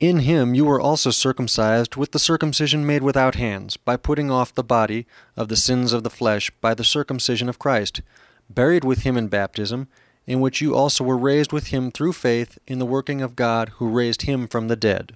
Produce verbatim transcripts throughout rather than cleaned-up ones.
In him you were also circumcised with the circumcision made without hands, by putting off the body of the sins of the flesh by the circumcision of Christ, buried with him in baptism, in which you also were raised with him through faith in the working of God who raised him from the dead.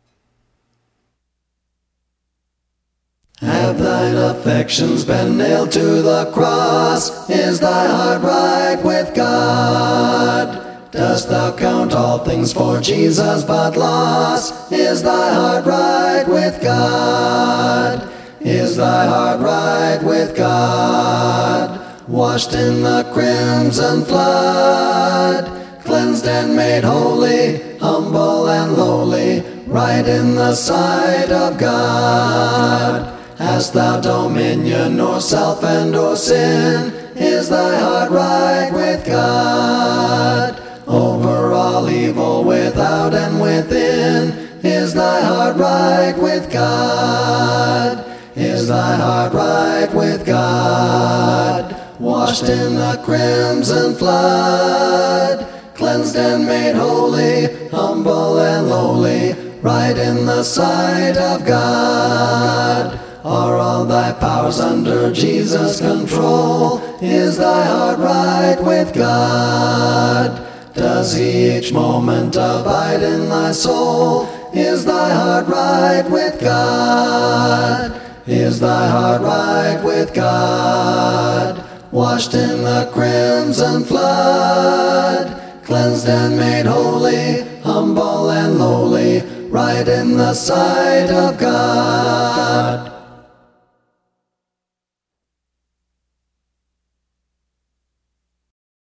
Have thine affections been nailed to the cross? Is thy heart right with God? Dost thou count all things for Jesus but loss? Is thy heart right with God? Is thy heart right with God? Washed in the crimson flood, cleansed and made holy, humble and lowly, right in the sight of God. Hast thou dominion o'er self and o'er sin? Is thy heart right with God? Over all evil without and within, is thy heart right with God? Is thy heart right with God? Washed in the crimson flood, cleansed and made holy, humble and lowly, right in the sight of God. Are all thy powers under Jesus' control? Is thy heart right with God? Does he each moment abide in thy soul? Is thy heart right with God? Is thy heart right with God? Washed in the crimson flood, cleansed and made holy, humble and lowly, right in the sight of God.